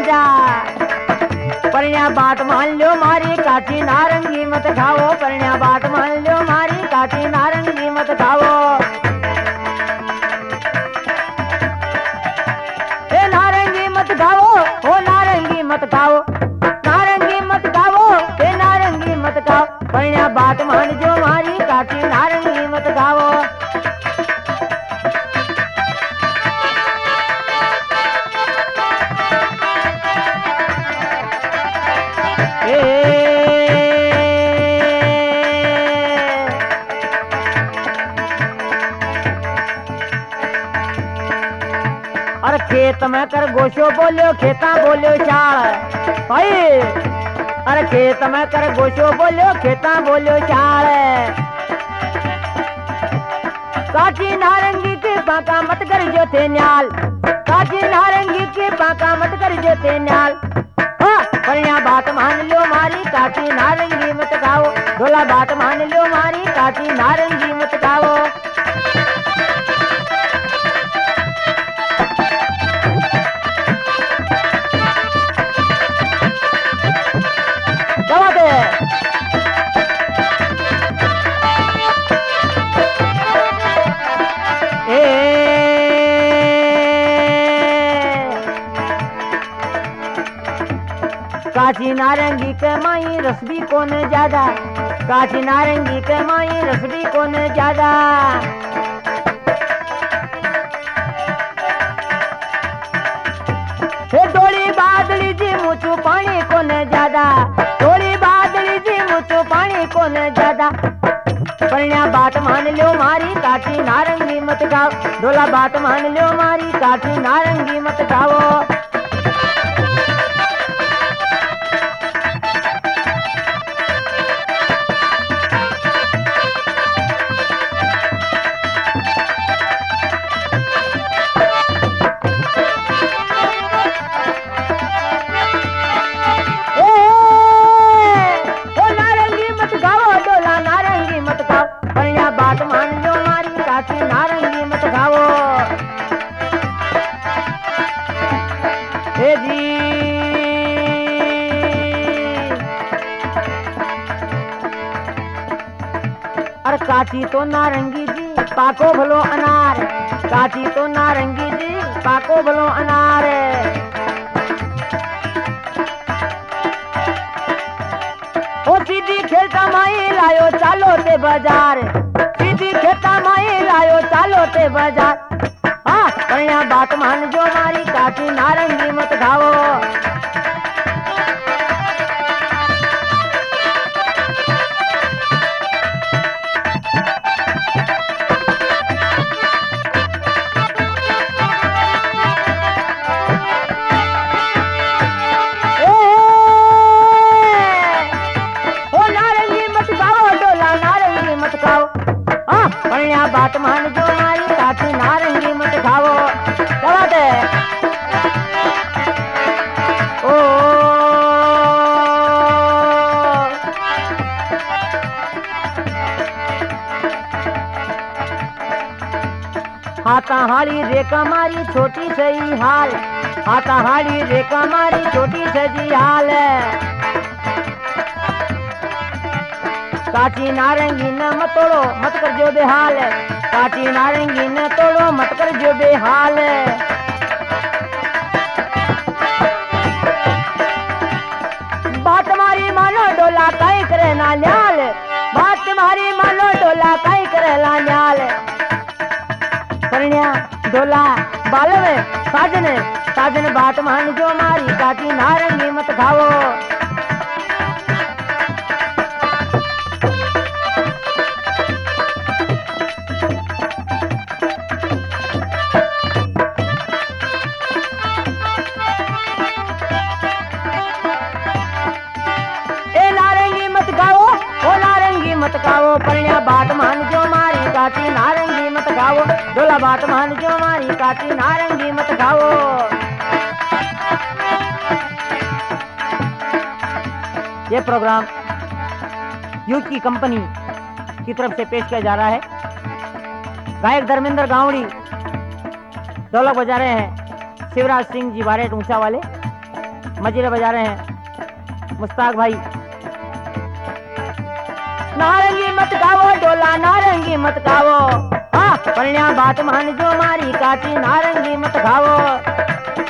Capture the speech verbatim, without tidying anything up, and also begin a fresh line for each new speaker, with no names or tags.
जा। परण्या बात मान लो मारी काची नारंगी मत खाओ, परण्या बात मान लो मारी काची नारंगी मत खाओ। ए नारंगी मत खाओ, ओ नारंगी मत खाओ, नारंगी मत खाओ, ए नारंगी मत खाओ। परण्या बात मान जो मारी काची नारंगी मत खाओ। अरे खेत में कर गोशो बोलो खेता बोलो चाल भाई। अरे खेत में कर गोशो बोलो खेता बोलो चाल। काची नारंगी के बाका मत कर जो थे न्याल, काची नारंगी के बाका मत कर जो थे न्याल। हाँ परण्या बात मान लो मारी काची नारंगी मत खाओ, ढोला बात मान लो मारी काची नारंगी मत खाओ। काची नारंगी के माई रस भी कौन ज्यादा, काची नारंगी के माई रस भी कौन ज्यादा। हे डोली बादली जी मुचू पानी कौन ज्यादा, डोली बादली जी मुचू पानी कौन ज्यादा। परण्या बात मान लो मारी काची नारंगी मत खाओ, ढोला बात मान लो मारी काची नारंगी मत खाओ। बात मान लो मारी काची नारंगी मत खाओ। हे जी अरे काची तो नारंगी जी पाको भलो अनार, काची तो नारंगी जी पाको भलो अनार। ओ सीधी खेलता माई लायो चालो ते बाजार, सीधी खेता माई लायो चालो ते बाजार। हाँ परण्या बात मान जो मारी काची नारंगी मत खाओ। परण्या बात मान जो मारी काची नारंगी मत खाओ। क्या बात है? ओ हाथा हाली रेखा मारी छोटी सही हाल, हाथा हाली रेखा मारी छोटी सही हाल। काची नारंगी न मत तोड़ो मत कर जो बेहाल, काची नारंगी न तोड़ो मत कर जो बेहाल। बात मारी मानो डोला काई करे ना न्याल, बात मारी मानो डोला काई करे ना न्याल। परण्या डोला बालव साजन, साजन बात मान जो मारी काची नारंगी मत खाओ। मत खाओ परण्या बात मान जो मारी काची नारंगी मत खाओ, ढोला बात मान जो मारी काची नारंगी मत खाओ। ये प्रोग्राम यूथ की कंपनी की तरफ से पेश किया जा रहा है। गायक धर्मेंद्र गावड़ी, ढोलक बजा रहे हैं शिवराज सिंह जी बारेट ऊंचा वाले, मजीरा बजा रहे हैं मुश्ताक भाई। नारंगी मत गावो डोला नारंगी मत गावो, हाँ परिया बात मान जो मारी काटी नारंगी मत खावो।